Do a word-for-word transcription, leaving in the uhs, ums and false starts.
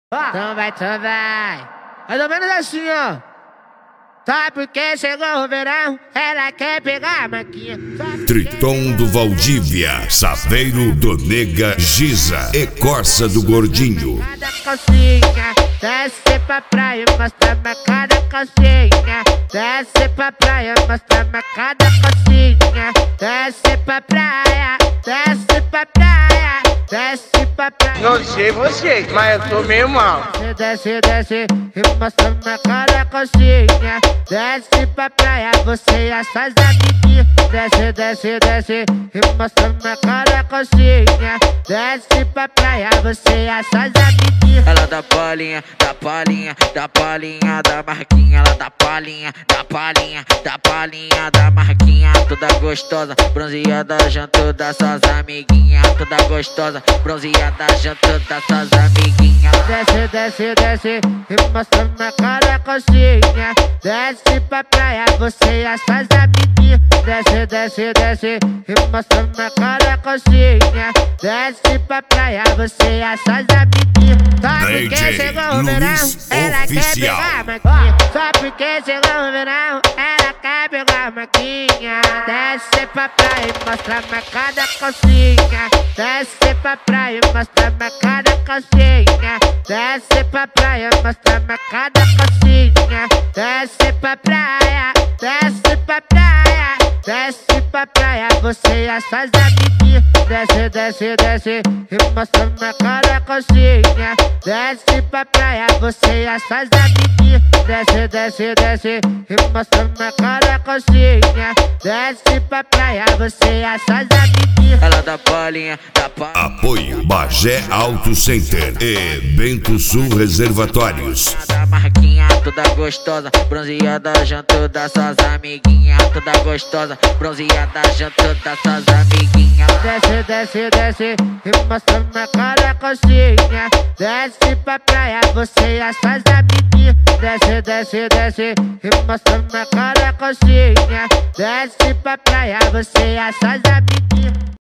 Então vai, então vai. Mais ou menos assim, ó. Só porque chegou o verão, ela quer pegar a maquinha. Triton do Valdívia, Saveiro do Nega Giza e Corsa do Gordinho. Cada calcinha, desce pra praia, mostra-me cada calcinha. Desce pra praia, mostra-me cada calcinha. Desce pra praia, desce pra praia, desce pra praia. Não sei você, mas eu tô meio mal. Desce, desce, e mostra-me cada calcinha. Desce pra praia, você e as suas amiguinhas. Desce, desce, desce, e mostra-me cada calcinha. Desce pra praia, você e as suas amiguinhas. Ela dá palhinha, dá palhinha, dá palhinha da marquinha. Ela dá palhinha, dá palhinha, dá palhinha da marquinha. Toda gostosa, bronzeada junto das suas amiguinhas. Toda gostosa, bronzeada junto das suas amiguinhas. Desce, desce, desce, e mostra-me cada calcinha. Desce pra praia, você e as suas amiguinhas. Desce, desce, desce, e mostra-me cada calcinha. Desce pra praia, você e as suas amiguinhas. Só porque D J chegou o verão, Luiz ela quer Oficial. pegar a maquinha. Só porque chegou o verão, ela quer pegar a maquinha. Desce pra praia e mostra-me cada calcinha. Desce pra praia e mostra-me cada calcinha. Desce pra praia, mostra-me cada calcinha. Desce pra praia, desce pra praia, desce pra praia, você e as suas amiguinhas. Desce, desce, desce, e mostra-me cada calcinha. Desce pra praia, você e as suas amiguinhas. Desce, desce, desce, e mostra-me cada calcinha. Desce pra praia, você e as suas amiguinhas. Ela dá palhinha, dá palhinha. Apoio Bagé Auto Center e Bento Sul Reservatórios. Da marquinha, toda gostosa, bronzeada junto das suas amiguinhas. Toda gostosa, bronzeada junto das suas amiguinhas. Desce, desce, desce, e mostra-me cada calcinha. Desce pra praia, você e as suas amiguinhas. Desce, desce, desce, e mostra-me cada calcinha. Desce pra praia, você e as suas amiguinhas.